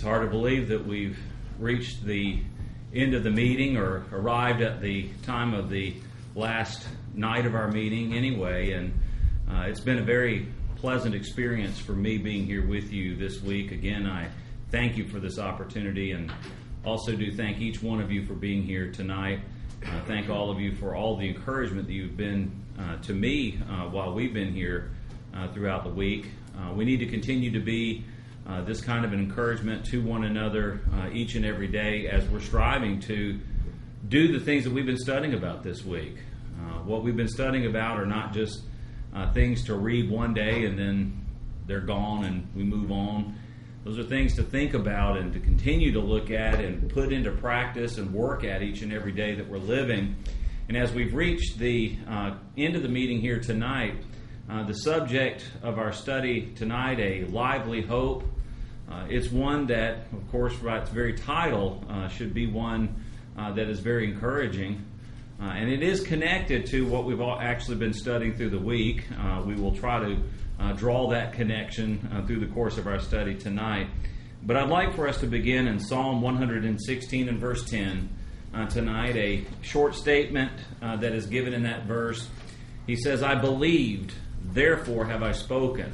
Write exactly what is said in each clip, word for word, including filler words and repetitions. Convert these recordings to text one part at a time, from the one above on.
It's hard to believe that we've reached the end of the meeting or arrived at the time of the last night of our meeting anyway, and uh, it's been a very pleasant experience for me being here with you this week. Again, I thank you for this opportunity, and also do thank each one of you for being here tonight. Uh, thank all of you for all the encouragement that you've been uh, to me uh, while we've been here uh, throughout the week. Uh, we need to continue to be Uh, this kind of an encouragement to one another uh, each and every day as we're striving to do the things that we've been studying about this week. Uh, what we've been studying about are not just uh, things to read one day and then they're gone and we move on. Those are things to think about and to continue to look at and put into practice and work at each and every day that we're living. And as we've reached the uh, end of the meeting here tonight, Uh, the subject of our study tonight, A Lively Hope, uh, it's one that, of course, by its very title, uh, should be one uh, that is very encouraging. Uh, and it is connected to what we've all actually been studying through the week. Uh, we will try to uh, draw that connection uh, through the course of our study tonight. But I'd like for us to begin in Psalm one sixteen and verse ten uh, tonight, a short statement uh, that is given in that verse. He says, "I believed, therefore have I spoken."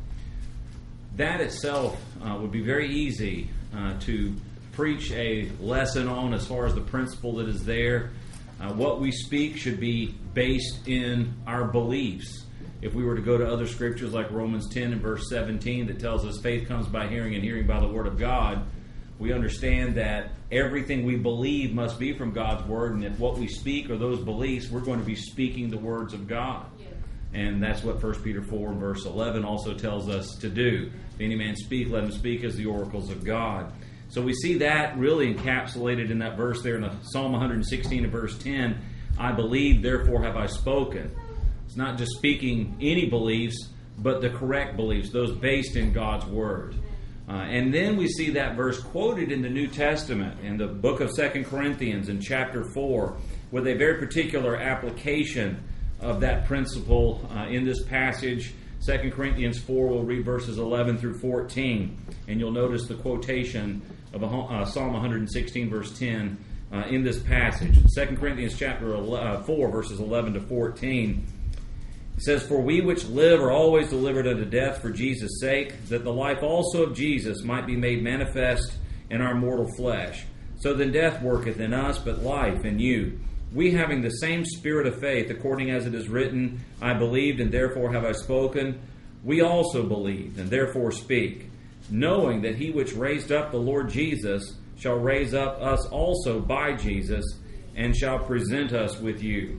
That itself uh, would be very easy uh, to preach a lesson on as far as the principle that is there. Uh, what we speak should be based in our beliefs. If we were to go to other scriptures like Romans ten and verse seventeen that tells us faith comes by hearing and hearing by the word of God, we understand that everything we believe must be from God's word, and if what we speak are those beliefs, we're going to be speaking the words of God. And that's what First Peter four and verse eleven also tells us to do. If any man speak, let him speak as the oracles of God. So we see that really encapsulated in that verse there in Psalm one sixteen and verse ten. I believe, therefore have I spoken. It's not just speaking any beliefs, but the correct beliefs, those based in God's word. Uh, and then we see that verse quoted in the New Testament in the book of Second Corinthians in chapter four with a very particular application of that principle uh, in this passage. Second Corinthians four, we'll read verses eleven through fourteen, and you'll notice the quotation of a, uh, Psalm one sixteen verse ten uh, in this passage. Second Corinthians chapter four, verses eleven to fourteen. It says, "For we which live are always delivered unto death for Jesus' sake, that the life also of Jesus might be made manifest in our mortal flesh. So then death worketh in us, but life in you. We having the same spirit of faith, according as it is written, I believed, and therefore have I spoken. We also believed, and therefore speak, knowing that he which raised up the Lord Jesus shall raise up us also by Jesus, and shall present us with you."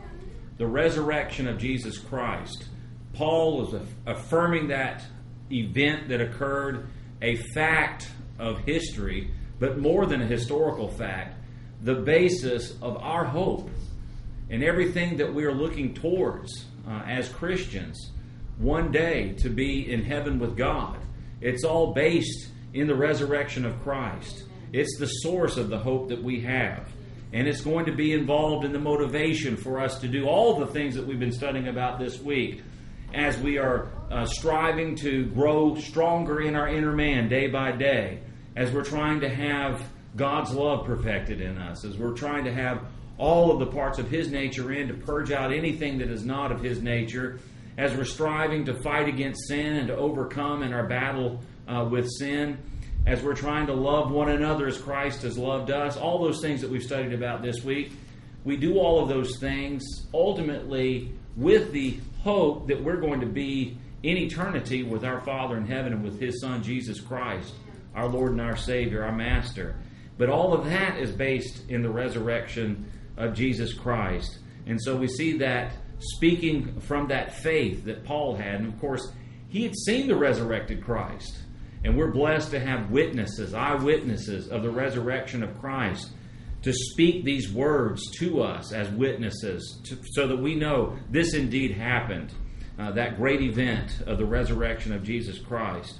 The resurrection of Jesus Christ. Paul was affirming that event that occurred, a fact of history, but more than a historical fact, the basis of our hope and everything that we are looking towards uh, as Christians one day to be in heaven with God. It's all based in the resurrection of Christ. It's the source of the hope that we have. And it's going to be involved in the motivation for us to do all the things that we've been studying about this week as we are uh, striving to grow stronger in our inner man day by day, as we're trying to have God's love perfected in us, as we're trying to have all of the parts of His nature in to purge out anything that is not of His nature, as we're striving to fight against sin and to overcome in our battle uh, with sin, as we're trying to love one another as Christ has loved us, all those things that we've studied about this week. We do all of those things ultimately with the hope that we're going to be in eternity with our Father in heaven and with His Son, Jesus Christ, our Lord and our Savior, our Master. But all of that is based in the resurrection of Jesus Christ. And so we see that speaking from that faith that Paul had. And of course, he had seen the resurrected Christ. And we're blessed to have witnesses, eyewitnesses of the resurrection of Christ, to speak these words to us as witnesses, to, so that we know this indeed happened, uh, that great event of the resurrection of Jesus Christ.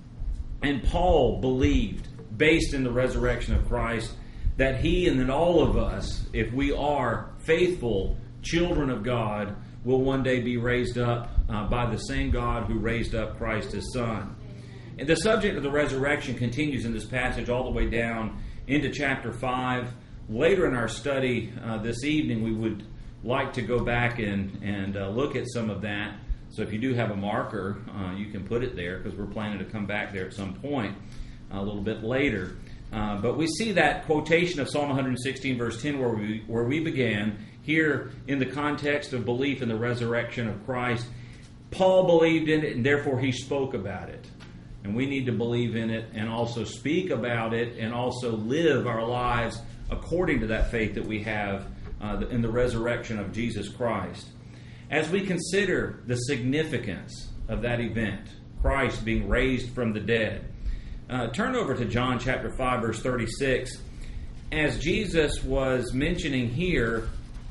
And Paul believed, based in the resurrection of Christ, that he and then all of us, if we are faithful children of God, will one day be raised up uh, by the same God who raised up Christ his Son. And the subject of the resurrection continues in this passage all the way down into chapter five. Later in our study uh, this evening, we would like to go back and, and uh, look at some of that. So if you do have a marker, uh, you can put it there, because we're planning to come back there at some point uh, a little bit later. Uh, but we see that quotation of Psalm one sixteen, verse ten, where we, where we began, here in the context of belief in the resurrection of Christ. Paul believed in it, and therefore he spoke about it. And we need to believe in it and also speak about it and also live our lives according to that faith that we have uh, in the resurrection of Jesus Christ. As we consider the significance of that event, Christ being raised from the dead, uh, turn over to John chapter five, verse thirty-six. As Jesus was mentioning here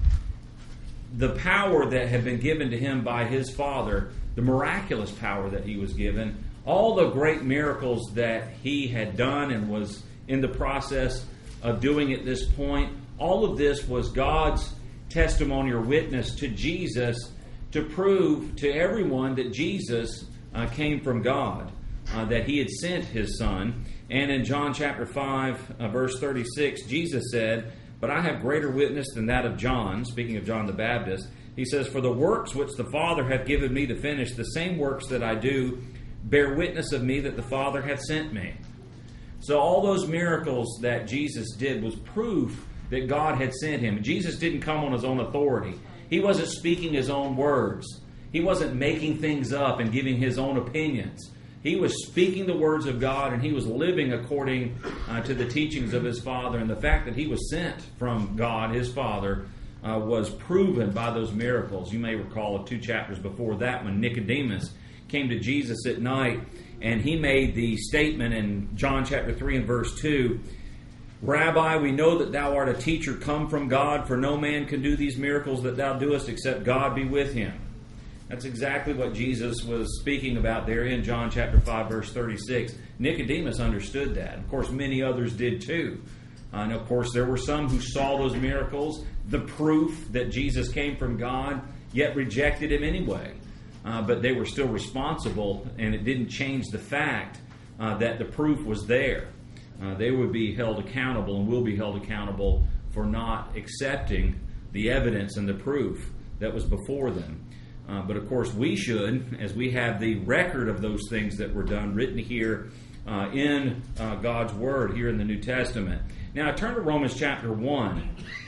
the power that had been given to him by his Father, the miraculous power that he was given, all the great miracles that he had done and was in the process of doing at this point, all of this was God's testimony or witness to Jesus to prove to everyone that Jesus uh, came from God, uh, that he had sent his Son. And in John chapter five, uh, verse thirty-six, Jesus said, "But I have greater witness than that of John," speaking of John the Baptist. He says, "For the works which the Father hath given me to finish, the same works that I do, bear witness of me that the Father hath sent me." So all those miracles that Jesus did was proof that God had sent him. Jesus didn't come on his own authority. He wasn't speaking his own words. He wasn't making things up and giving his own opinions. He was speaking the words of God, and he was living according uh, to the teachings of his Father. And the fact that he was sent from God, his Father, uh, was proven by those miracles. You may recall two chapters before that when Nicodemus came to Jesus at night, and he made the statement in John chapter three and verse two, "Rabbi, we know that thou art a teacher come from God, for no man can do these miracles that thou doest except God be with him." That's exactly what Jesus was speaking about there in John chapter five, verse thirty-six. Nicodemus understood that. Of course, many others did too. Uh, and of course, there were some who saw those miracles, the proof that Jesus came from God, yet rejected him anyway. Uh, but they were still responsible, and it didn't change the fact uh, that the proof was there. Uh, they would be held accountable and will be held accountable for not accepting the evidence and the proof that was before them. Uh, but of course we should, as we have the record of those things that were done written here uh, in uh, God's Word, here in the New Testament. Now turn to Romans chapter one.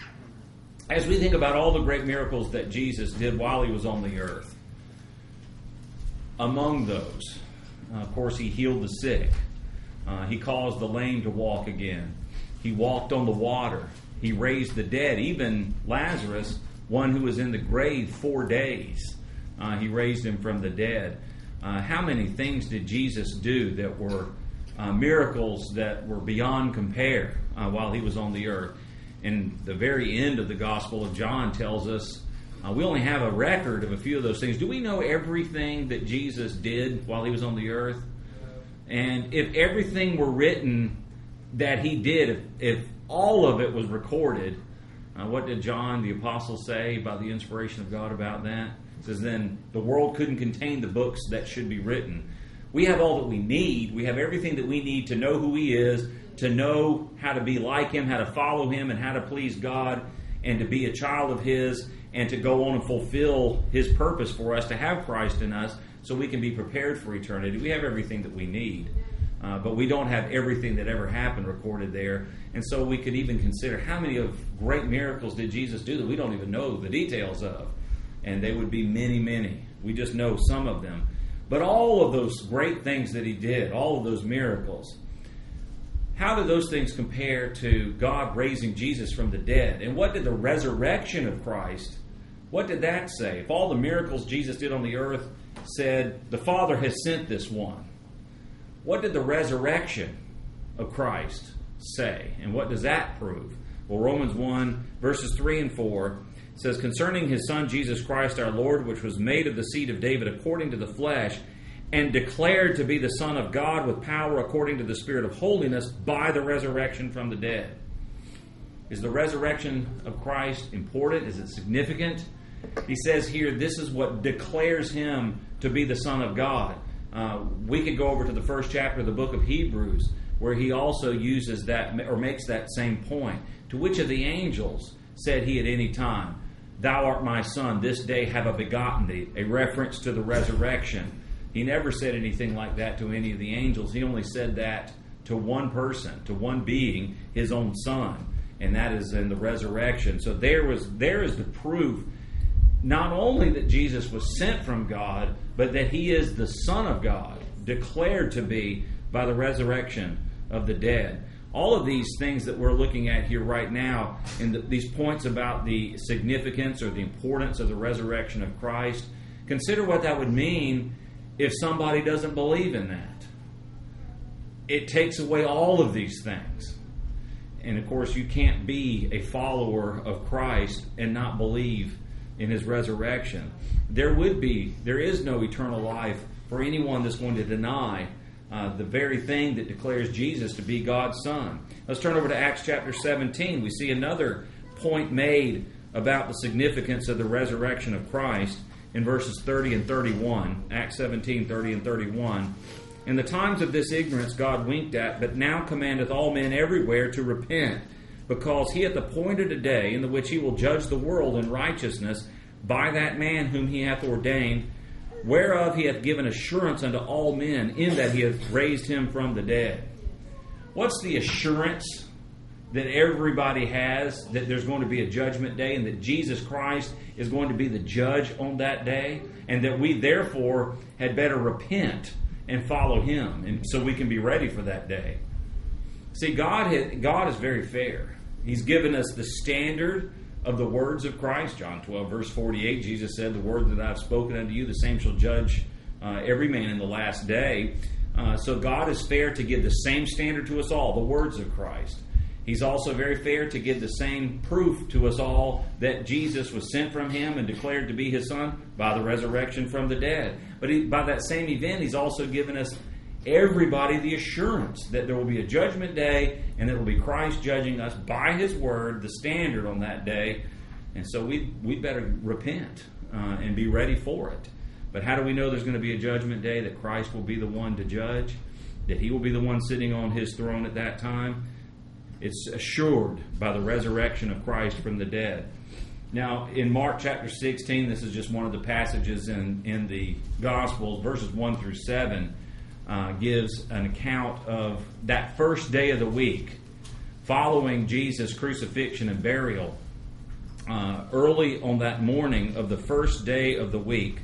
As we think about all the great miracles that Jesus did while he was on the earth, among those, uh, of course, he healed the sick. Uh, he caused the lame to walk again. He walked on the water. He raised the dead. Even Lazarus, one who was in the grave four days, uh, he raised him from the dead. Uh, how many things did Jesus do that were uh, miracles that were beyond compare uh, while he was on the earth? And the very end of the Gospel of John tells us uh, we only have a record of a few of those things. Do we know everything that Jesus did while he was on the earth? And if everything were written that he did, if, if all of it was recorded, uh, what did John the Apostle say by the inspiration of God about that? He says, then the world couldn't contain the books that should be written. We have all that we need. We have everything that we need to know who he is, to know how to be like him, how to follow him, and how to please God, and to be a child of his, and to go on and fulfill his purpose for us, to have Christ in us, so we can be prepared for eternity. We have everything that we need, uh, but we don't have everything that ever happened recorded there. And so we could even consider how many of great miracles did Jesus do that we don't even know the details of. And they would be many, many. We just know some of them. But all of those great things that he did, all of those miracles, how do those things compare to God raising Jesus from the dead? And what did the resurrection of Christ, what did that say? If all the miracles Jesus did on the earth said, the Father has sent this one, what did the resurrection of Christ say? And what does that prove? Well, Romans one, verses three and four says, concerning his Son, Jesus Christ our Lord, which was made of the seed of David according to the flesh, and declared to be the Son of God with power according to the Spirit of holiness by the resurrection from the dead. Is the resurrection of Christ important? Is it significant? He says here, this is what declares him to be the Son of God. Uh, we could go over to the first chapter of the book of Hebrews, where he also uses that, or makes that same point. To which of the angels said he at any time, "Thou art my son, this day have I begotten thee," a reference to the resurrection. He never said anything like that to any of the angels. He only said that to one person, to one being, his own son, and that is in the resurrection. So there was there is the proof, not only that Jesus was sent from God, but that he is the Son of God, declared to be by the resurrection of the dead. All of these things that we're looking at here right now, and the, these points about the significance or the importance of the resurrection of Christ, consider what that would mean if somebody doesn't believe in that. It takes away all of these things. And of course, you can't be a follower of Christ and not believe in his resurrection. There would be, there is no eternal life for anyone that's going to deny uh, the very thing that declares Jesus to be God's Son. Let's turn over to Acts chapter seventeen. We see another point made about the significance of the resurrection of Christ in verses thirty and thirty-one. Acts seventeen, thirty and thirty-one. "In the times of this ignorance God winked at, but now commandeth all men everywhere to repent, because he hath appointed a day in the which he will judge the world in righteousness by that man whom he hath ordained, whereof he hath given assurance unto all men, in that he hath raised him from the dead." What's the assurance that everybody has that there's going to be a judgment day and that Jesus Christ is going to be the judge on that day, and that we therefore had better repent and follow him, and so we can be ready for that day? See, God has, God is very fair. He's given us the standard of the words of Christ. John twelve, verse forty-eight, Jesus said, "The word that I've spoken unto you, the same shall judge uh, every man in the last day." Uh, so God is fair to give the same standard to us all, the words of Christ. He's also very fair to give the same proof to us all that Jesus was sent from him and declared to be his Son by the resurrection from the dead. But he, by that same event, he's also given us, everybody, the assurance that there will be a judgment day and that it will be Christ judging us by his word, the standard on that day. And so we we better repent uh, and be ready for it. But how do we know there's going to be a judgment day, that Christ will be the one to judge, that he will be the one sitting on his throne at that time? It's assured by the resurrection of Christ from the dead. Now, in Mark chapter sixteen, this is just one of the passages in, in the Gospels, verses one through seven, uh, gives an account of that first day of the week following Jesus' crucifixion and burial. Uh, early on that morning of the first day of the week,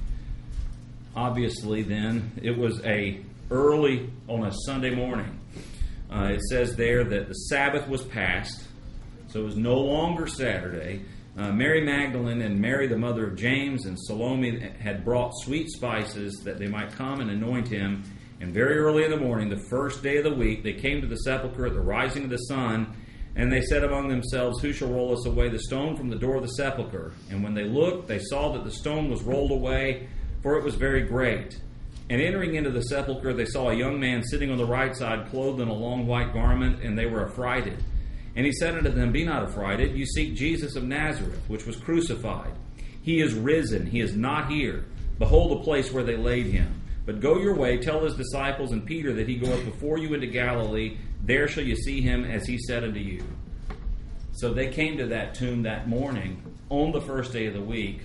obviously then, it was a early on a Sunday morning. Uh, it says there that the Sabbath was past, so it was no longer Saturday. Uh, Mary Magdalene and Mary, the mother of James, and Salome had brought sweet spices that they might come and anoint him. And very early in the morning, the first day of the week, they came to the sepulchre at the rising of the sun, and they said among themselves, "Who shall roll us away the stone from the door of the sepulchre?" And when they looked, they saw that the stone was rolled away, for it was very great. And entering into the sepulchre, they saw a young man sitting on the right side, clothed in a long white garment, and they were affrighted. And he said unto them, "Be not affrighted. You seek Jesus of Nazareth, which was crucified. He is risen. He is not here. Behold the place where they laid him. But go your way, tell his disciples and Peter that he goeth before you into Galilee. There shall you see him, as he said unto you." So they came to that tomb that morning. On the first day of the week,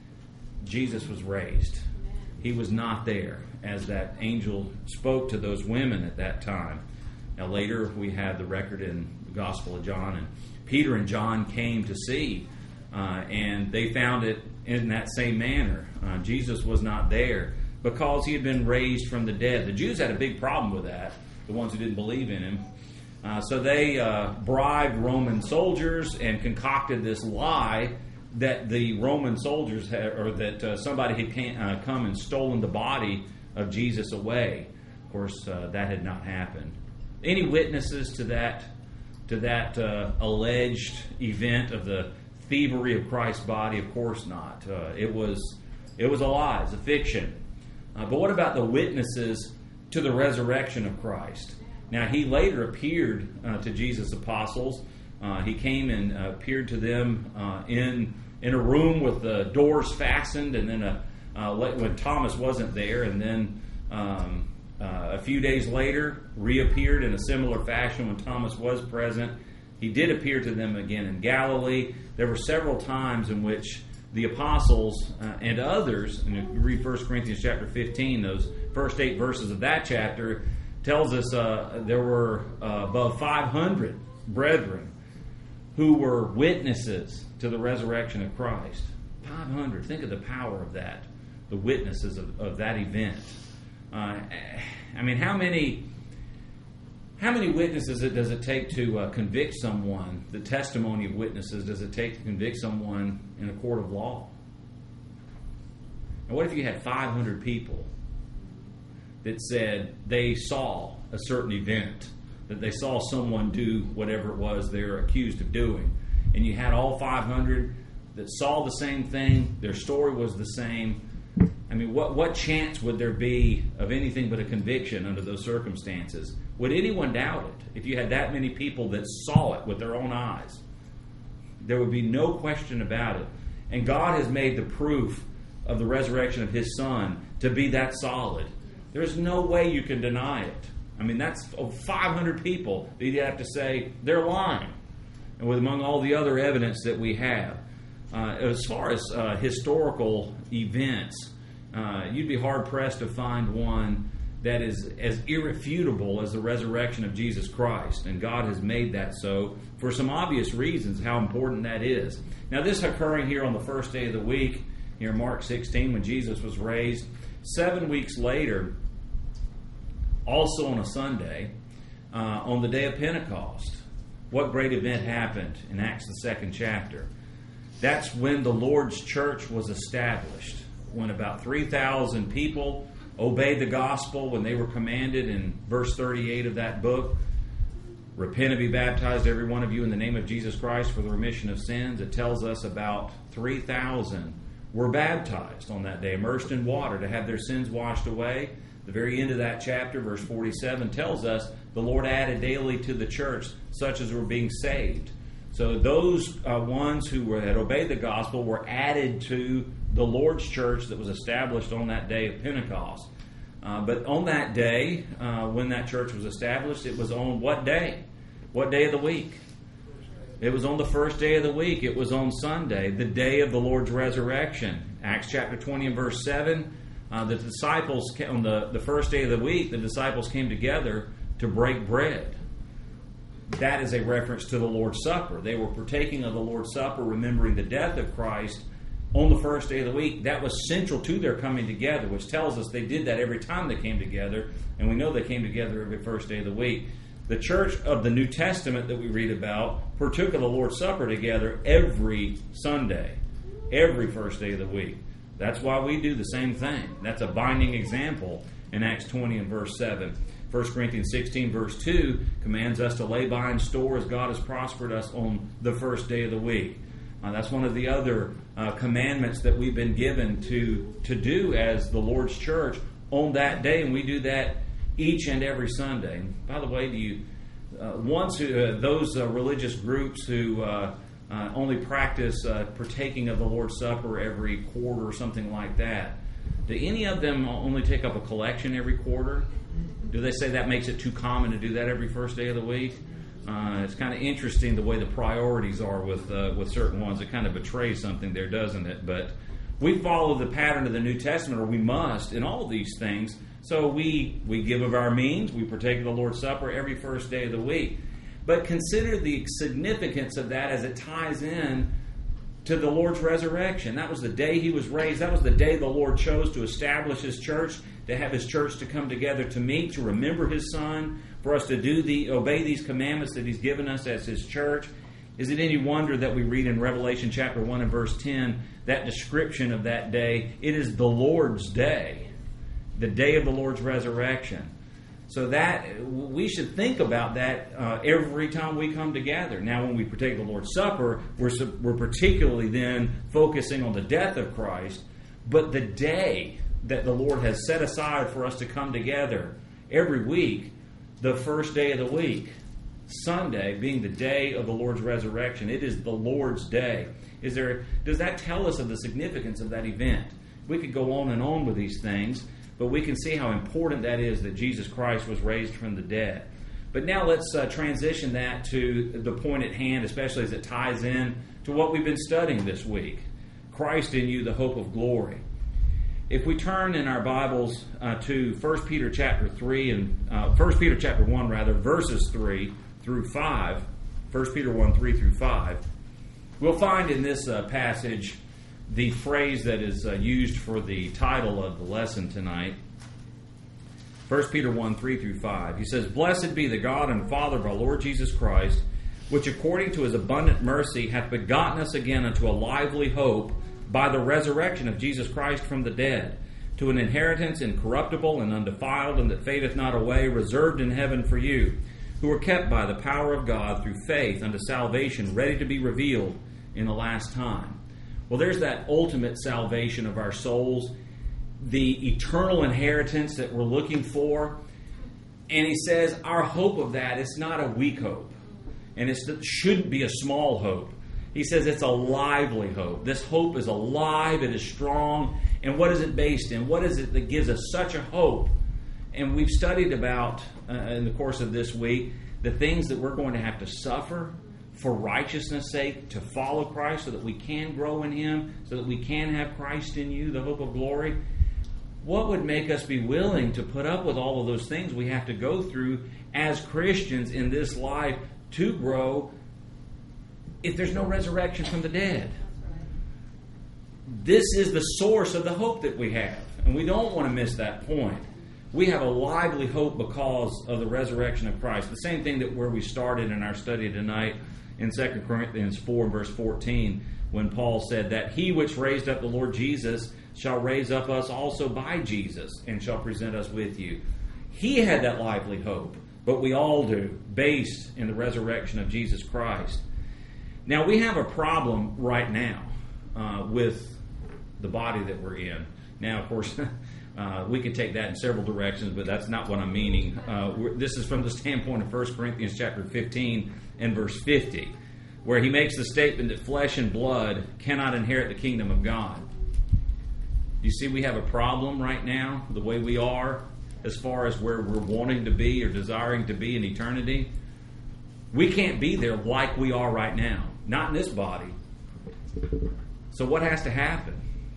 Jesus was raised. He was not there, as that angel spoke to those women at that time. Now later we have the record in the Gospel of John, and Peter and John came to see, uh, and they found it in that same manner. Uh, Jesus was not there because he had been raised from the dead. The Jews had a big problem with that, the ones who didn't believe in him. Uh, so they uh, bribed Roman soldiers and concocted this lie that the Roman soldiers had, or that uh, somebody had came, uh, come and stolen the body of Jesus away. Of course, uh, that had not happened. Any witnesses to that to that uh, alleged event of the thievery of Christ's body? Of course not. Uh, it was it was a lie. It's a fiction. Uh, but what about the witnesses to the resurrection of Christ? Now, he later appeared uh, to Jesus' apostles. Uh, he came and uh, appeared to them uh, in in a room with the doors fastened, and then a, uh, when Thomas wasn't there, and then Um, uh, a few days later, reappeared in a similar fashion when Thomas was present. He did appear to them again in Galilee. There were several times in which the apostles uh, and others, and if you read First Corinthians chapter fifteen, those first eight verses of that chapter, tells us uh, there were uh, above five hundred brethren who were witnesses to the resurrection of Christ. five hundred. Think of the power of that, the witnesses of, of that event. Uh, I mean, how many how many witnesses it, does it take to uh, convict someone? The testimony of witnesses does it take to convict someone in a court of law? And what if you had five hundred people that said they saw a certain event, that they saw someone do whatever it was they're accused of doing, and you had all five hundred that saw the same thing, their story was the same? I mean, what, what chance would there be of anything but a conviction under those circumstances? Would anyone doubt it if you had that many people that saw it with their own eyes? There would be no question about it. And God has made the proof of the resurrection of His Son to be that solid. There's no way you can deny it. I mean, that's five hundred people that you'd have to say they're lying, and with among all the other evidence that we have. Uh, as far as uh, historical events, uh, you'd be hard-pressed to find one that is as irrefutable as the resurrection of Jesus Christ. And God has made that so for some obvious reasons how important that is. Now, this occurring here on the first day of the week, here in Mark sixteen, when Jesus was raised. Seven weeks later, also on a Sunday, uh, on the day of Pentecost, what great event happened in Acts the second chapter? That's when the Lord's church was established, when about three thousand people obeyed the gospel, when they were commanded in verse thirty-eight of that book, repent and be baptized, every one of you, in the name of Jesus Christ for the remission of sins. It tells us about three thousand were baptized on that day, immersed in water to have their sins washed away. The very end of that chapter, verse forty-seven, tells us the Lord added daily to the church such as were being saved. So those uh, ones who were, had obeyed the gospel were added to the Lord's church that was established on that day of Pentecost. Uh, but on that day, uh, when that church was established, it was on what day? What day of the week? It was on the first day of the week. It was on Sunday, the day of the Lord's resurrection. Acts chapter twenty and verse seven, uh, the disciples, on the, the first day of the week, the disciples came together to break bread. That is a reference to the Lord's Supper. They were partaking of the Lord's Supper, remembering the death of Christ on the first day of the week. That was central to their coming together, which tells us they did that every time they came together, and we know they came together every first day of the week. The church of the New Testament that we read about partook of the Lord's Supper together every Sunday, every first day of the week. That's why we do the same thing. That's a binding example in Acts twenty and verse seven. First Corinthians sixteen, verse two, commands us to lay by in store as God has prospered us on the first day of the week. Uh, that's one of the other uh, commandments that we've been given to, to do as the Lord's church on that day, and we do that each and every Sunday. And by the way, do you uh, once uh, those uh, religious groups who uh, uh, only practice uh, partaking of the Lord's Supper every quarter or something like that, do any of them only take up a collection every quarter? Do they say that makes it too common to do that every first day of the week? Uh, it's kind of interesting the way the priorities are with uh, with certain ones. It kind of betrays something there, doesn't it? But we follow the pattern of the New Testament, or we must, in all these things. So we, we give of our means. We partake of the Lord's Supper every first day of the week. But consider the significance of that as it ties in to the Lord's resurrection. That was the day He was raised. That was the day the Lord chose to establish His church, to have His church to come together to meet, to remember His Son, for us to do the obey these commandments that He's given us as His church. Is it any wonder that we read in Revelation chapter one and verse ten, that description of that day? It is the Lord's day, the day of the Lord's resurrection. So that we should think about that uh, every time we come together. Now, when we partake of the Lord's Supper, we're, we're particularly then focusing on the death of Christ. But the day that the Lord has set aside for us to come together every week, the first day of the week, Sunday being the day of the Lord's resurrection, it is the Lord's day. Is there? Does that tell us of the significance of that event? We could go on and on with these things, but we can see how important that is that Jesus Christ was raised from the dead. But now let's uh, transition that to the point at hand, especially as it ties in to what we've been studying this week. Christ in you, the hope of glory. If we turn in our Bibles uh, to First Peter chapter three and uh, First Peter chapter one rather, verses three through five, First Peter one, three through five, we'll find in this uh, passage the phrase that is uh, used for the title of the lesson tonight. First Peter one, three through five. He says, "Blessed be the God and Father of our Lord Jesus Christ, which according to his abundant mercy hath begotten us again unto a lively hope by the resurrection of Jesus Christ from the dead, to an inheritance incorruptible and undefiled, and that fadeth not away, reserved in heaven for you, who are kept by the power of God through faith unto salvation, ready to be revealed in the last time." Well, there's that ultimate salvation of our souls, the eternal inheritance that we're looking for. And he says our hope of that is not a weak hope, and it shouldn't be a small hope. He says it's a lively hope. This hope is alive, it is strong. And what is it based in? What is it that gives us such a hope? And we've studied about, uh, in the course of this week, the things that we're going to have to suffer for righteousness' sake, to follow Christ so that we can grow in Him, so that we can have Christ in you, the hope of glory. What would make us be willing to put up with all of those things we have to go through as Christians in this life to grow if there's no resurrection from the dead? This is the source of the hope that we have, and we don't want to miss that point. We have a lively hope because of the resurrection of Christ. The same thing that where we started in our study tonight in Second Corinthians four, verse fourteen, when Paul said that he which raised up the Lord Jesus shall raise up us also by Jesus, and shall present us with you. He had that lively hope, but we all do, based in the resurrection of Jesus Christ. Now, we have a problem right now uh, with the body that we're in. Now, of course, uh, we could take that in several directions, but that's not what I'm meaning. Uh, this is from the standpoint of First Corinthians chapter fifteen and verse fifty, where he makes the statement that flesh and blood cannot inherit the kingdom of God. You see, we have a problem right now, the way we are, as far as where we're wanting to be or desiring to be in eternity. We can't be there like we are right now. Not in this body. So what has to happen?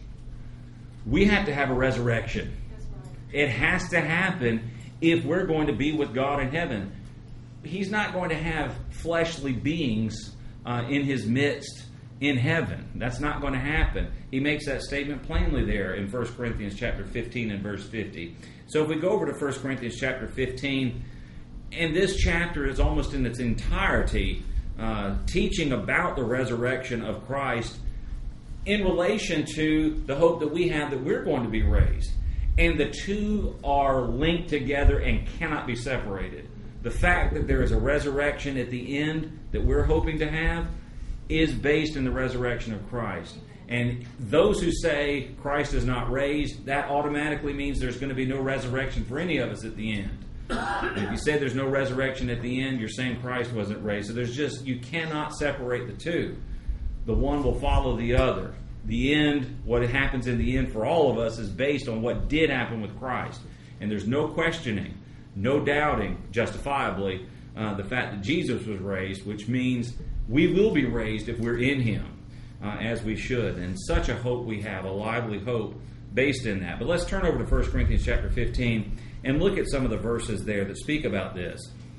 We have to have a resurrection. It has to happen if we're going to be with God in heaven. He's not going to have fleshly beings uh, in His midst in heaven. That's not going to happen. He makes that statement plainly there in First Corinthians chapter fifteen and verse fifty. So if we go over to First Corinthians chapter fifteen, and this chapter is almost in its entirety uh, teaching about the resurrection of Christ in relation to the hope that we have that we're going to be raised. And the two are linked together and cannot be separated. The fact that there is a resurrection at the end that we're hoping to have is based in the resurrection of Christ. And those who say Christ is not raised, that automatically means there's going to be no resurrection for any of us at the end. And if you say there's no resurrection at the end, you're saying Christ wasn't raised. So there's just, you cannot separate the two. The one will follow the other. The end, what happens in the end for all of us is based on what did happen with Christ. And there's no questioning, no doubting, justifiably, uh, the fact that Jesus was raised, which means we will be raised if we're in Him, uh, as we should. And such a hope we have, a lively hope based in that. But let's turn over to First Corinthians chapter fifteen and look at some of the verses there that speak about this.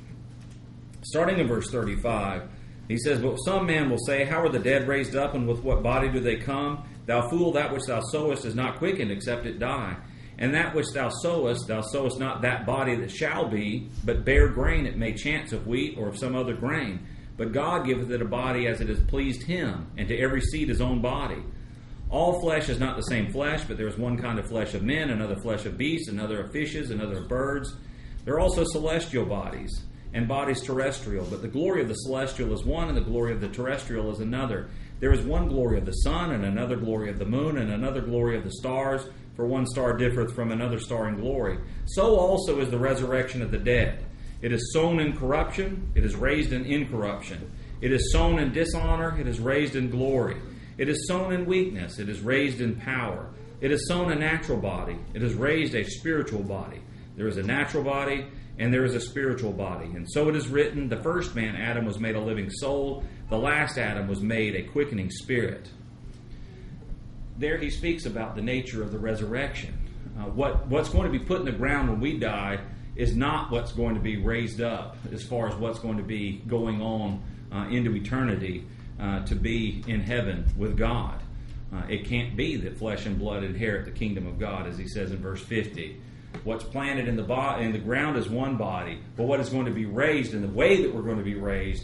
Starting in verse thirty-five, he says, "But some man will say, How are the dead raised up, and with what body do they come? Thou fool, that which thou sowest is not quickened, except it die. And that which thou sowest, thou sowest not that body that shall be, but bare grain, it may chance of wheat or of some other grain. But God giveth it a body as it has pleased Him, and to every seed his own body. All flesh is not the same flesh, but there is one kind of flesh of men, another flesh of beasts, another of fishes, another of birds. There are also celestial bodies, and bodies terrestrial. But the glory of the celestial is one, and the glory of the terrestrial is another. There is one glory of the sun, and another glory of the moon, and another glory of the stars. For one star differeth from another star in glory. So also is the resurrection of the dead. It is sown in corruption, it is raised in incorruption. It is sown in dishonor, it is raised in glory. It is sown in weakness, it is raised in power. it has sown a natural body. It has raised a spiritual body. There is a natural body and there is a spiritual body. And so it is written, the first man, Adam, was made a living soul. The last Adam was made a quickening spirit. There he speaks about the nature of the resurrection. Uh, what, what's going to be put in the ground when we die is not what's going to be raised up as far as what's going to be going on uh, into eternity uh, to be in heaven with God. Uh, it can't be that flesh and blood inherit the kingdom of God, as he says in verse fifty. What's planted in the bo- in the ground is one body, but what is going to be raised in the way that we're going to be raised,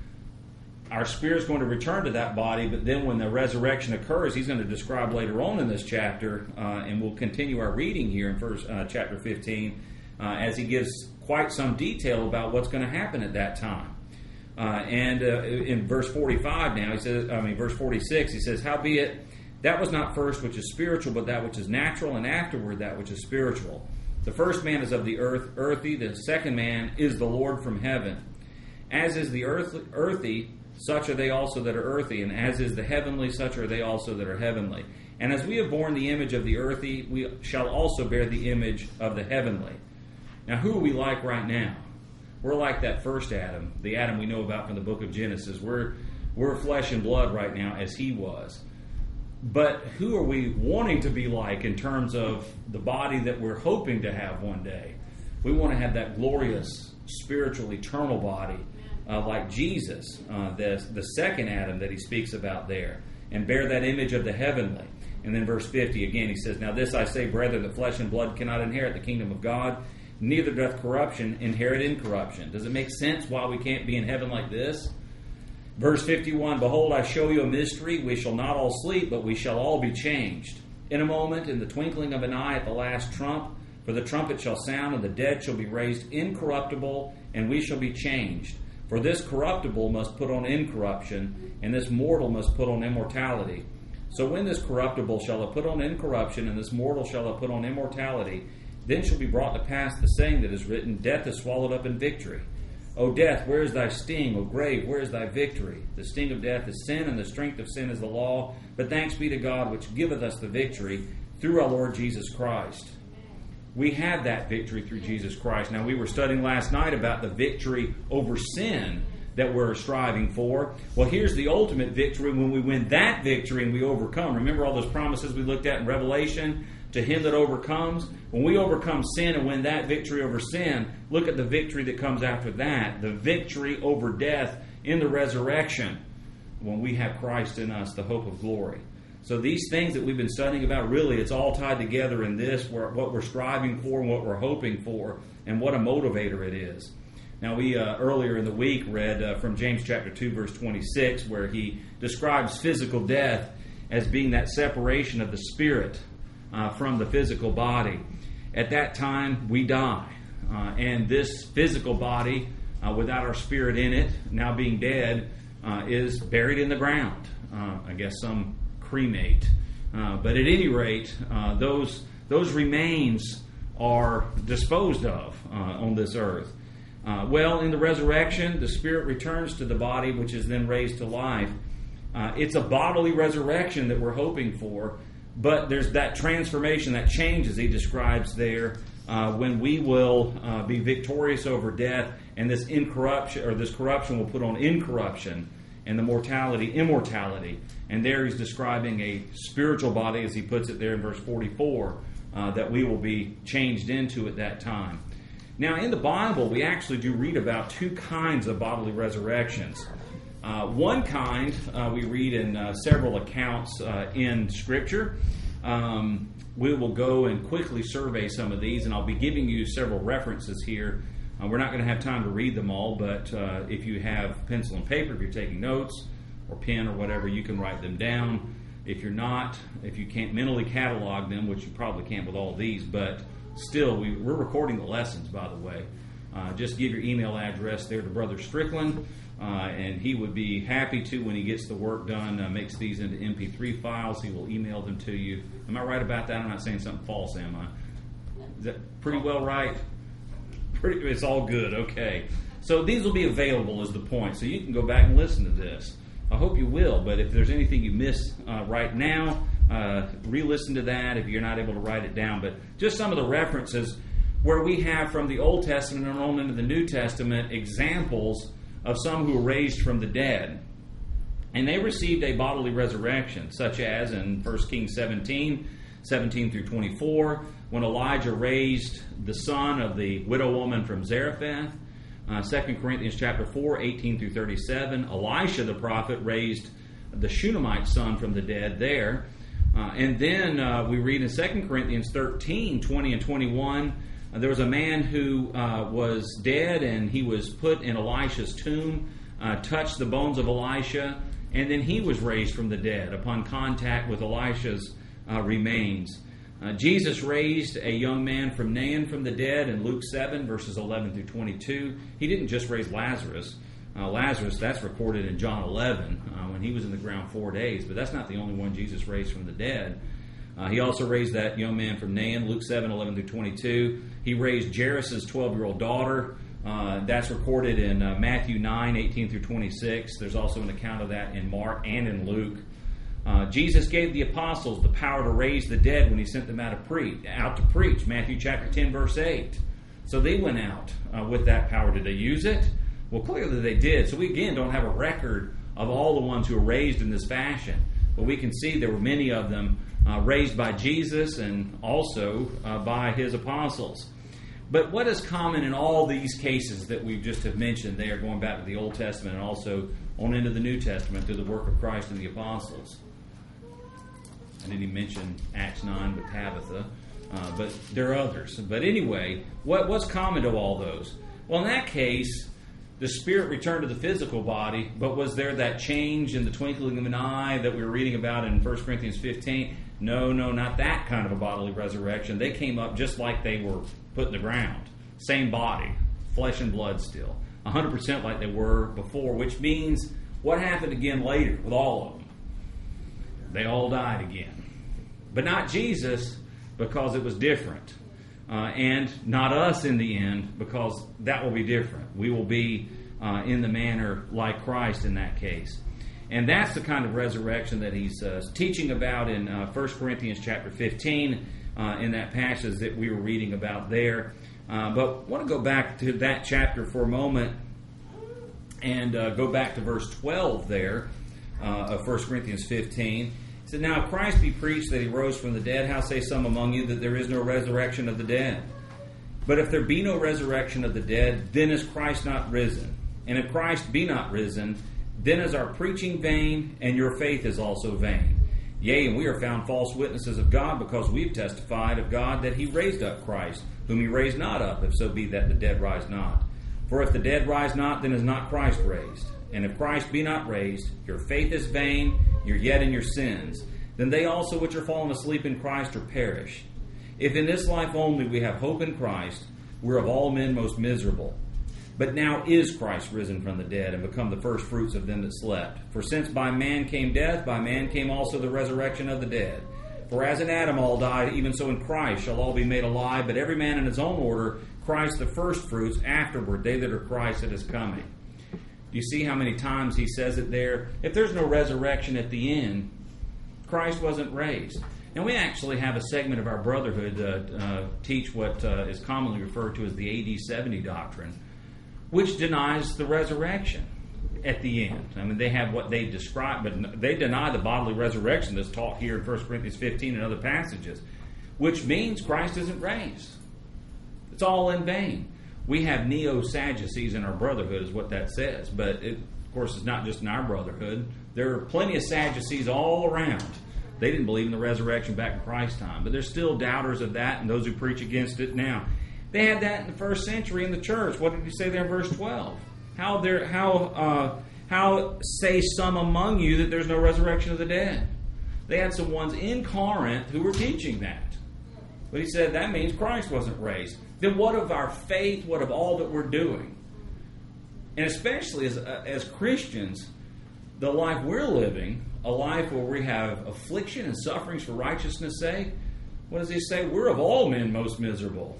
our spirit's going to return to that body, but then when the resurrection occurs, he's going to describe later on in this chapter, uh, and we'll continue our reading here in first, uh, chapter fifteen, uh, as he gives quite some detail about what's going to happen at that time. Uh, and uh, in verse forty-five now, he says, I mean, verse forty-six, he says, howbeit, that was not first which is spiritual, but that which is natural, and afterward that which is spiritual. The first man is of the earth, earthy. The second man is the Lord from heaven. As is the earth, earthy, such are they also that are earthy, and as is the heavenly, such are they also that are heavenly. And as we have borne the image of the earthy, we shall also bear the image of the heavenly. Now, who are we like right now? We're like that first Adam, the Adam we know about from the book of Genesis. We're, we're flesh and blood right now, as he was. But who are we wanting to be like in terms of the body that we're hoping to have one day? We want to have that glorious, spiritual, eternal body uh, like Jesus, uh, the, the second Adam that he speaks about there, and bear that image of the heavenly. And then verse fifty, again, he says, now this I say, brethren, that flesh and blood cannot inherit the kingdom of God, neither doth corruption inherit incorruption. Does it make sense why we can't be in heaven like this? Verse fifty-one, behold, I show you a mystery. We shall not all sleep, but we shall all be changed. In a moment, in the twinkling of an eye, at the last trump, for the trumpet shall sound, and the dead shall be raised incorruptible, and we shall be changed. For this corruptible must put on incorruption, and this mortal must put on immortality. So when this corruptible shall have put on incorruption, and this mortal shall have put on immortality, then shall be brought to pass the saying that is written, death is swallowed up in victory. O death, where is thy sting? O grave, where is thy victory? The sting of death is sin, and the strength of sin is the law. But thanks be to God, which giveth us the victory through our Lord Jesus Christ. We have that victory through Jesus Christ. Now, we were studying last night about the victory over sin that we're striving for. Well, here's the ultimate victory when we win that victory and we overcome. Remember all those promises we looked at in Revelation? To him that overcomes. When we overcome sin and win that victory over sin, look at the victory that comes after that. The victory over death in the resurrection. When we have Christ in us, the hope of glory. So these things that we've been studying about, really, it's all tied together in this, where, what we're striving for and what we're hoping for, and what a motivator it is. Now, we uh, earlier in the week read uh, from James chapter two, verse twenty-six, where he describes physical death as being that separation of the spirit Uh, from the physical body. At that time, we die. Uh, and this physical body, uh, without our spirit in it, now being dead, uh, is buried in the ground. Uh, I guess some cremate. Uh, but at any rate, uh, those, those remains are disposed of uh, on this earth. Uh, well, in the resurrection, the spirit returns to the body, which is then raised to life. Uh, it's a bodily resurrection that we're hoping for. But there's that transformation, that change, as he describes there, uh, when we will uh, be victorious over death, and this incorruption or this corruption will put on incorruption, and the mortality, immortality. And there he's describing a spiritual body, as he puts it there in verse forty-four, uh, that we will be changed into at that time. Now, in the Bible, we actually do read about two kinds of bodily resurrections. Uh, one kind uh, we read in uh, several accounts uh, in Scripture. Um, we will go and quickly survey some of these, and I'll be giving you several references here. Uh, we're not going to have time to read them all, but uh, if you have pencil and paper, if you're taking notes, or pen or whatever, you can write them down. If you're not, if you can't mentally catalog them, which you probably can't with all these, but still, we, we're recording the lessons, by the way. Uh, just give your email address there to Brother Strickland. Uh, and he would be happy to, when he gets the work done, uh, makes these into M P three files. He will email them to you. Am I right about that? I'm not saying something false, am I? Is that pretty well right? Pretty, it's all good. Okay. So these will be available, is the point. So you can go back and listen to this. I hope you will. But if there's anything you miss uh, right now, uh, re-listen to that if you're not able to write it down. But just some of the references where we have from the Old Testament and on into the New Testament examples of some who were raised from the dead. And they received a bodily resurrection, such as in First Kings seventeen, seventeen through twenty-four, when Elijah raised the son of the widow woman from Zarephath. Uh, Second Corinthians chapter four, eighteen through thirty-seven, Elisha the prophet raised the Shunammite son from the dead there. Uh, and then uh, we read in Second Corinthians thirteen, twenty and twenty-one, uh, there was a man who uh, was dead, and he was put in Elisha's tomb, uh, touched the bones of Elisha, and then he was raised from the dead upon contact with Elisha's uh, remains. Uh, Jesus raised a young man from Nain from the dead in Luke seven, verses eleven through twenty-two. He didn't just raise Lazarus. Uh, Lazarus, that's recorded in John eleven, uh, when he was in the ground four days. But that's not the only one Jesus raised from the dead. Uh, he also raised that young man from Nain, Luke seven, eleven through twenty-two. He raised Jairus' twelve-year-old daughter. Uh, that's recorded in uh, Matthew nine, eighteen through twenty-six. There's also an account of that in Mark and in Luke. Uh, Jesus gave the apostles the power to raise the dead when he sent them out to preach. Out to preach. Matthew chapter ten, verse eight. So they went out uh, with that power. Did they use it? Well, clearly they did. So we, again, don't have a record of all the ones who were raised in this fashion. But we can see there were many of them uh, raised by Jesus and also uh, by his apostles. But what is common in all these cases that we just have mentioned there, going back to the Old Testament and also on into the New Testament through the work of Christ and the apostles? I didn't even mention Acts nine with Tabitha, uh, but there are others. But anyway, what, what's common to all those? Well, in that case, the spirit returned to the physical body, but was there that change in the twinkling of an eye that we were reading about in First Corinthians fifteen? No, no, not that kind of a bodily resurrection. They came up just like they were put in the ground. Same body, flesh and blood still. one hundred percent like they were before, which means what happened again later with all of them? They all died again. But not Jesus, because it was different. Uh, and not us in the end, because that will be different. We will be uh, in the manner like Christ in that case. And that's the kind of resurrection that he's uh, teaching about in uh, First Corinthians chapter fifteen, uh, in that passage that we were reading about there. Uh, but I want to go back to that chapter for a moment and uh, go back to verse twelve there uh, of First Corinthians fifteen. It said, "Now if Christ be preached that he rose from the dead, how say some among you that there is no resurrection of the dead? But if there be no resurrection of the dead, then is Christ not risen? And if Christ be not risen, then is our preaching vain, and your faith is also vain. Yea, and we are found false witnesses of God, because we have testified of God that he raised up Christ, whom he raised not up, if so be that the dead rise not. For if the dead rise not, then is not Christ raised. And if Christ be not raised, your faith is vain, you're yet in your sins. Then they also which are fallen asleep in Christ are perished. If in this life only we have hope in Christ, we're of all men most miserable. But now is Christ risen from the dead, and become the first fruits of them that slept. For since by man came death, by man came also the resurrection of the dead. For as in Adam all died, even so in Christ shall all be made alive, but every man in his own order, Christ the first fruits, afterward they that are Christ that is coming." Do you see how many times he says it there? If there's no resurrection at the end, Christ wasn't raised. And we actually have a segment of our brotherhood uh, uh, teach what uh, is commonly referred to as the A D seventy doctrine, which denies the resurrection at the end. I mean, they have what they describe, but they deny the bodily resurrection that's taught here in First Corinthians fifteen and other passages, which means Christ isn't raised. It's all in vain. We have neo-Sadducees in our brotherhood, is what that says. But, it, of course, it's not just in our brotherhood. There are plenty of Sadducees all around. They didn't believe in the resurrection back in Christ's time. But there's still doubters of that and those who preach against it now. They had that in the first century in the church. What did he say there in verse twelve? How there, how, uh, how say some among you that there's no resurrection of the dead? They had some ones in Corinth who were teaching that. But he said that means Christ wasn't raised. Then what of our faith? What of all that we're doing? And especially as, uh, as Christians, the life we're living, a life where we have affliction and sufferings for righteousness' sake, what does he say? We're of all men most miserable.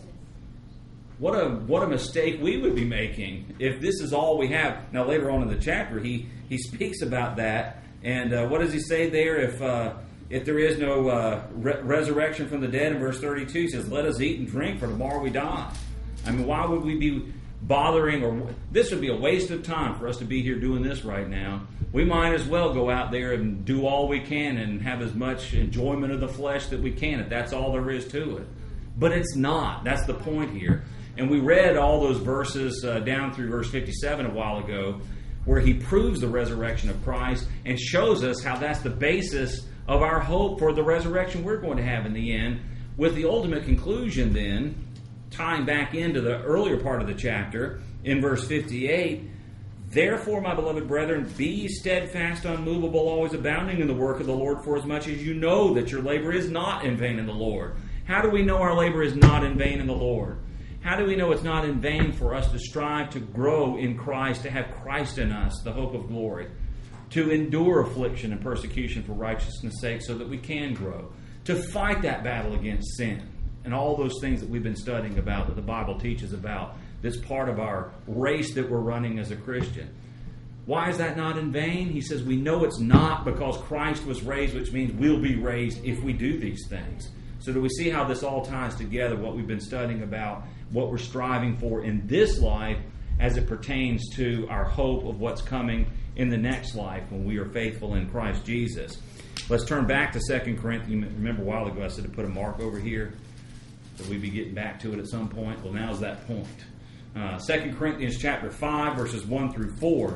What a what a mistake we would be making if this is all we have. Now, later on in the chapter, he, he speaks about that. And uh, what does he say there? If uh, if there is no uh, re- resurrection from the dead, in verse thirty-two, he says, let us eat and drink, for tomorrow we die. I mean, why would we be bothering, or this would be a waste of time for us to be here doing this right now. We might as well go out there and do all we can and have as much enjoyment of the flesh that we can, if that's all there is to it. But it's not. That's the point here. And we read all those verses uh, down through verse fifty-seven a while ago, where he proves the resurrection of Christ and shows us how that's the basis of our hope for the resurrection we're going to have in the end, with the ultimate conclusion then, tying back into the earlier part of the chapter, in verse fifty-eight, therefore, my beloved brethren, be ye steadfast, unmovable, always abounding in the work of the Lord, for as much as you know that your labor is not in vain in the Lord. How do we know our labor is not in vain in the Lord? How do we know it's not in vain for us to strive to grow in Christ, to have Christ in us, the hope of glory, to endure affliction and persecution for righteousness' sake so that we can grow, to fight that battle against sin, and all those things that we've been studying about, that the Bible teaches about, that's part of our race that we're running as a Christian. Why is that not in vain? He says we know it's not because Christ was raised, which means we'll be raised if we do these things. So do we see how this all ties together, what we've been studying about, what we're striving for in this life as it pertains to our hope of what's coming in the next life when we are faithful in Christ Jesus. Let's turn back to Second Corinthians. Remember a while ago I said to put a mark over here, so we'd be getting back to it at some point. Well, now's that point. Uh, Second Corinthians chapter five, verses one through four.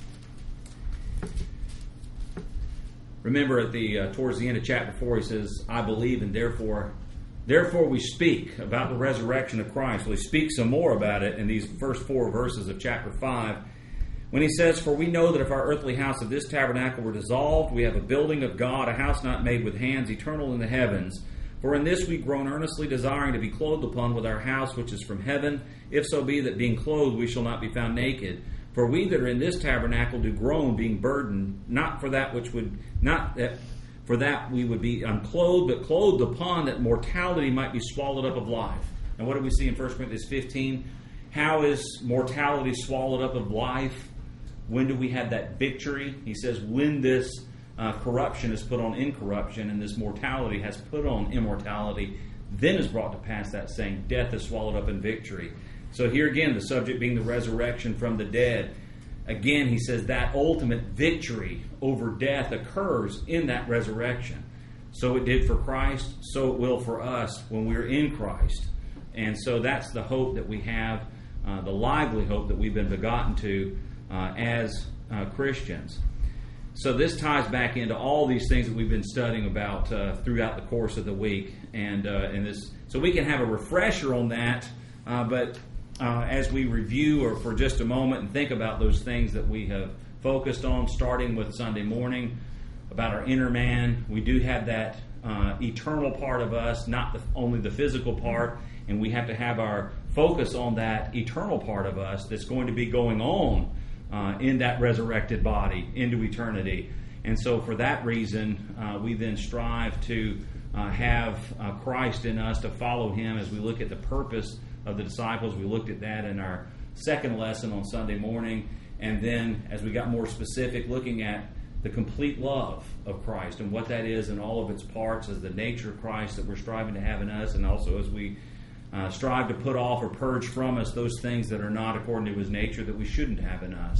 Remember at the uh, towards the end of chapter four, he says, I believe, and therefore therefore we speak about the resurrection of Christ. Well, he speaks some more about it in these first four verses of chapter five, when he says, for we know that if our earthly house of this tabernacle were dissolved, we have a building of God, a house not made with hands, eternal in the heavens. For in this we groan earnestly, desiring to be clothed upon with our house which is from heaven, if so be that being clothed we shall not be found naked. For we that are in this tabernacle do groan, being burdened, not for that which would not that for that we would be unclothed, but clothed upon, that mortality might be swallowed up of life. Now what do we see in First Corinthians fifteen? How is mortality swallowed up of life? When do we have that victory? He says, when this uh, corruption is put on incorruption, and this mortality has put on immortality, then is brought to pass that saying, death is swallowed up in victory. So here again, the subject being the resurrection from the dead. Again, he says that ultimate victory over death occurs in that resurrection. So it did for Christ, so it will for us when we're in Christ. And so that's the hope that we have, uh, the lively hope that we've been begotten to uh, as uh, Christians. So this ties back into all these things that we've been studying about uh, throughout the course of the week. And, uh, and this, so we can have a refresher on that, uh, but Uh, as we review or for just a moment and think about those things that we have focused on, starting with Sunday morning, about our inner man. We do have that uh, eternal part of us, not the, only the physical part, and we have to have our focus on that eternal part of us that's going to be going on uh, in that resurrected body into eternity. And so for that reason, uh, we then strive to uh, have uh, Christ in us, to follow him as we look at the purpose of the disciples. We looked at that in our second lesson on Sunday morning. And then as we got more specific, looking at the complete love of Christ and what that is in all of its parts as the nature of Christ that we're striving to have in us, and also as we uh, strive to put off or purge from us those things that are not according to his nature that we shouldn't have in us.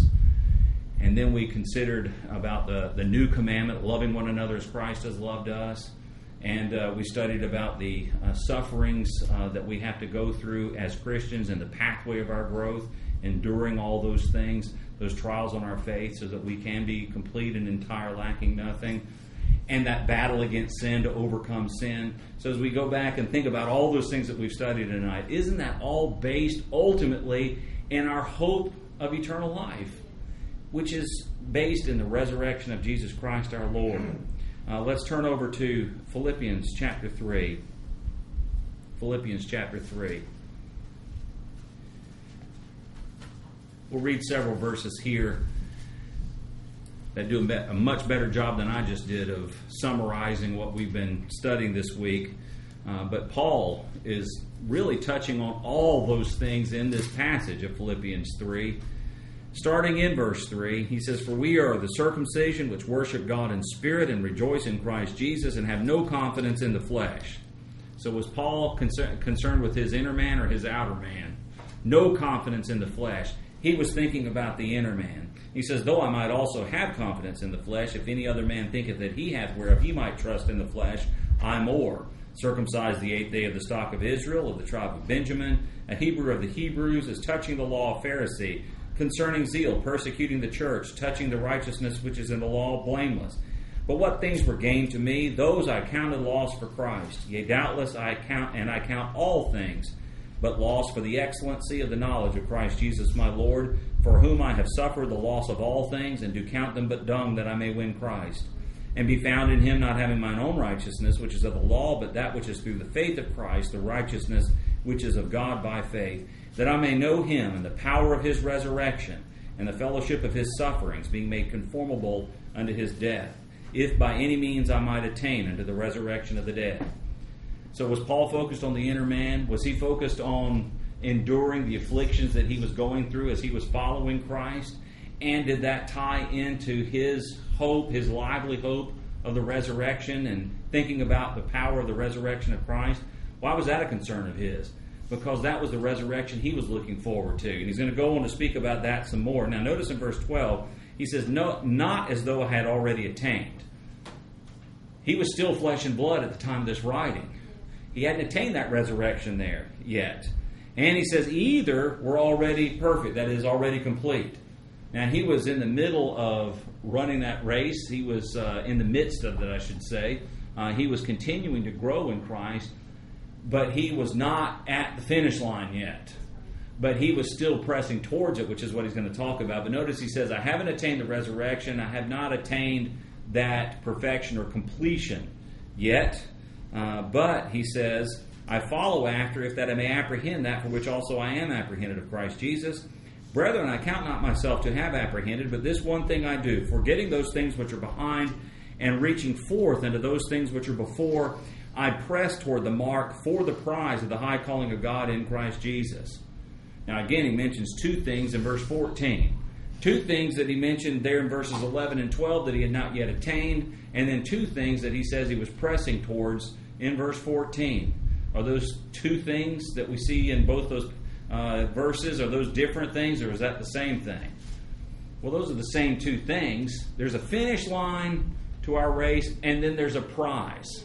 And then we considered about the, the new commandment, loving one another as Christ has loved us. And uh, we studied about the uh, sufferings uh, that we have to go through as Christians and the pathway of our growth, enduring all those things, those trials on our faith, so that we can be complete and entire, lacking nothing. And that battle against sin to overcome sin. So as we go back and think about all those things that we've studied tonight, isn't that all based ultimately in our hope of eternal life, which is based in the resurrection of Jesus Christ our Lord? Uh, let's turn over to Philippians chapter three. Philippians chapter three. We'll read several verses here that do a much better job than I just did of summarizing what we've been studying this week. Uh, but Paul is really touching on all those things in this passage of Philippians three. Starting in verse three, he says, "For we are the circumcision which worship God in spirit and rejoice in Christ Jesus and have no confidence in the flesh." So was Paul concern, concerned with his inner man or his outer man? No confidence in the flesh. He was thinking about the inner man. He says, "Though I might also have confidence in the flesh, if any other man thinketh that he hath whereof he might trust in the flesh, I more. Circumcised the eighth day of the stock of Israel, of the tribe of Benjamin, a Hebrew of the Hebrews, as touching the law, a Pharisee, concerning zeal, persecuting the church, touching the righteousness which is in the law, blameless. But what things were gained to me, those I counted loss for Christ. Yea, doubtless I count, and I count all things, but loss for the excellency of the knowledge of Christ Jesus my Lord, for whom I have suffered the loss of all things, and do count them but dung, that I may win Christ, and be found in him, not having mine own righteousness, which is of the law, but that which is through the faith of Christ, the righteousness which is of God by faith, that I may know him and the power of his resurrection, and the fellowship of his sufferings, being made conformable unto his death, if by any means I might attain unto the resurrection of the dead." So was Paul focused on the inner man? Was he focused on enduring the afflictions that he was going through as he was following Christ? And did that tie into his hope, his lively hope of the resurrection, and thinking about the power of the resurrection of Christ? Why was that a concern of his? Because that was the resurrection he was looking forward to. And he's going to go on to speak about that some more. Now notice in verse twelve, he says, "No, not as though I had already attained." He was still flesh and blood at the time of this writing. He hadn't attained that resurrection there yet. And he says, "Either were already perfect," that is, already complete. Now, he was in the middle of running that race. He was uh, in the midst of it, I should say. Uh, he was continuing to grow in Christ, but he was not at the finish line yet. But he was still pressing towards it, which is what he's going to talk about. But notice he says, "I haven't attained the resurrection. I have not attained that perfection or completion yet. Uh, but," he says, "I follow after, if that I may apprehend that for which also I am apprehended of Christ Jesus. Brethren, I count not myself to have apprehended, but this one thing I do, forgetting those things which are behind, and reaching forth unto those things which are before, I press toward the mark for the prize of the high calling of God in Christ Jesus." Now again, he mentions two things in verse fourteen. Two things that he mentioned there in verses eleven and twelve that he had not yet attained, and then two things that he says he was pressing towards in verse fourteen. Are those two things that we see in both those uh, verses, are those different things, or is that the same thing? Well, those are the same two things. There's a finish line to our race, and then there's a prize.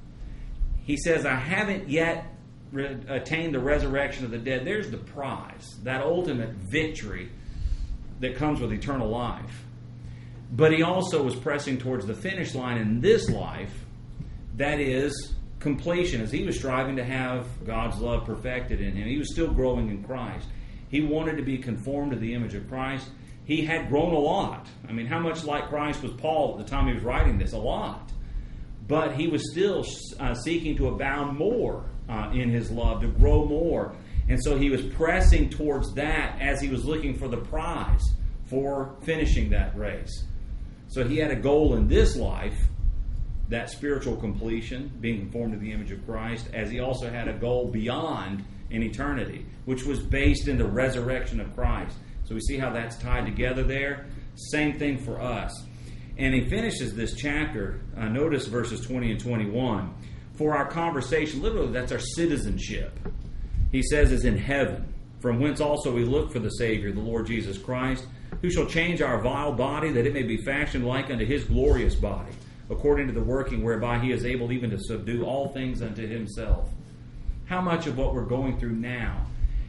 He says, "I haven't yet re- attained the resurrection of the dead." There's the prize, that ultimate victory that comes with eternal life. But he also was pressing towards the finish line in this life, that is completion, as he was striving to have God's love perfected in him. He was still growing in Christ. He wanted to be conformed to the image of Christ. He had grown a lot. I mean, how much like Christ was Paul at the time he was writing this? A lot. But he was still uh, seeking to abound more uh, in his love, to grow more. And so he was pressing towards that as he was looking for the prize for finishing that race. So he had a goal in this life, that spiritual completion, being conformed to the image of Christ, as he also had a goal beyond in eternity, which was based in the resurrection of Christ. So we see how that's tied together there. Same thing for us. And he finishes this chapter, uh, notice verses twenty and twenty-one. "For our conversation," literally that's our citizenship, he says, "is in heaven, from whence also we look for the Savior, the Lord Jesus Christ, who shall change our vile body, that it may be fashioned like unto his glorious body, according to the working whereby he is able even to subdue all things unto himself." How much of what we're going through now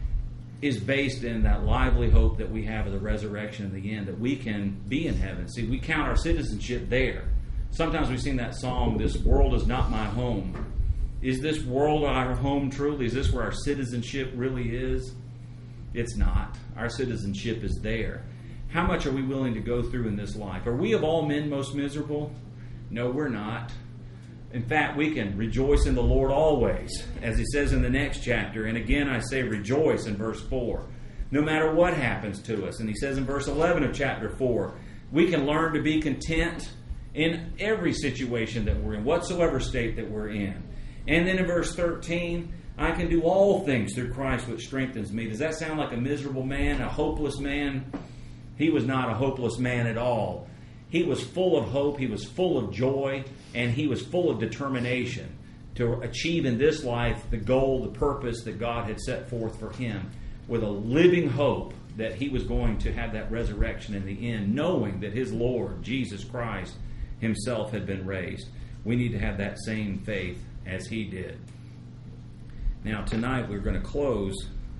is based in that lively hope that we have of the resurrection in the end, that we can be in heaven. See, we count our citizenship there. Sometimes we sing that song, "This world is not my home." Is this world our home truly? Is this where our citizenship really is? It's not. Our citizenship is there. How much are we willing to go through in this life? Are we of all men most miserable? No, we're not. In fact, we can rejoice in the Lord always, as he says in the next chapter. And again, I say rejoice in verse four. No matter what happens to us. And he says in verse eleven of chapter four, we can learn to be content in every situation that we're in, whatsoever state that we're in. And then in verse thirteen, I can do all things through Christ which strengthens me. Does that sound like a miserable man, a hopeless man? He was not a hopeless man at all. He was full of hope, he was full of joy, and he was full of determination to achieve in this life the goal, the purpose that God had set forth for him, with a living hope that he was going to have that resurrection in the end, knowing that his Lord, Jesus Christ, himself had been raised. We need to have that same faith as he did. Now, tonight we're going to close,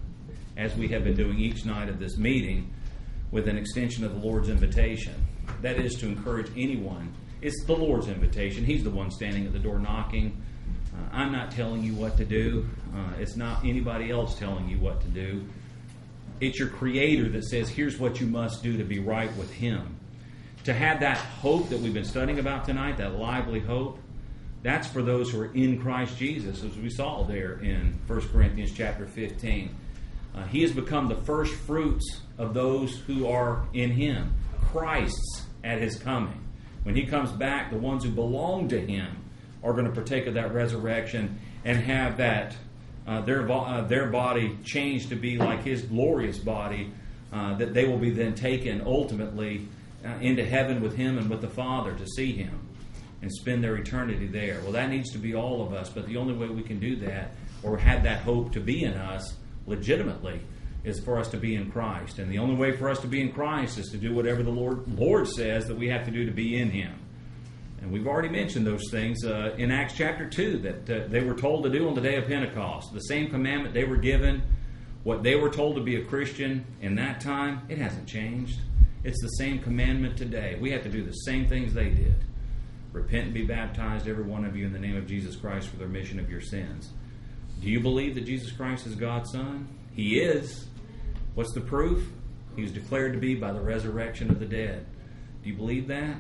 as we have been doing each night of this meeting, with an extension of the Lord's invitation. That is to encourage anyone. It's the Lord's invitation. He's the one standing at the door knocking. Uh, I'm not telling you what to do. Uh, it's not anybody else telling you what to do. It's your Creator that says, here's what you must do to be right with Him. To have that hope that we've been studying about tonight, that lively hope, that's for those who are in Christ Jesus, as we saw there in First Corinthians chapter fifteen. Uh, he has become the first fruits of those who are in Him, Christ's at His coming. When He comes back, the ones who belong to Him are going to partake of that resurrection and have that uh, their uh, their body changed to be like His glorious body, uh, that they will be then taken ultimately uh, into heaven with Him and with the Father to see Him and spend their eternity there. Well, that needs to be all of us, but the only way we can do that, or have that hope to be in us legitimately, is for us to be in Christ. And the only way for us to be in Christ is to do whatever the Lord, Lord says that we have to do to be in Him. And we've already mentioned those things uh, in Acts chapter two that uh, they were told to do on the day of Pentecost. The same commandment they were given, what they were told to be a Christian in that time, it hasn't changed. It's the same commandment today. We have to do the same things they did. Repent and be baptized, every one of you, in the name of Jesus Christ for the remission of your sins. Do you believe that Jesus Christ is God's Son? He is. What's the proof? He was declared to be by the resurrection of the dead. Do you believe that?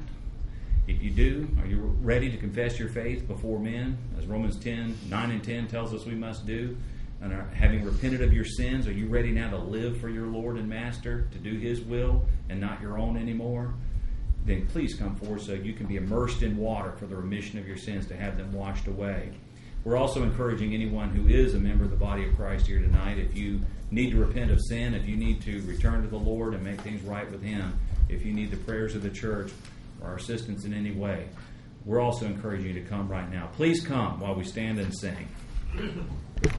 If you do, are you ready to confess your faith before men, as Romans ten, nine and ten tells us we must do? And are, having repented of your sins, are you ready now to live for your Lord and Master, to do His will and not your own anymore? Then please come forward so you can be immersed in water for the remission of your sins, to have them washed away. We're also encouraging anyone who is a member of the body of Christ here tonight, if you need to repent of sin, if you need to return to the Lord and make things right with Him, if you need the prayers of the church or our assistance in any way, we're also encouraging you to come right now. Please come while we stand and sing.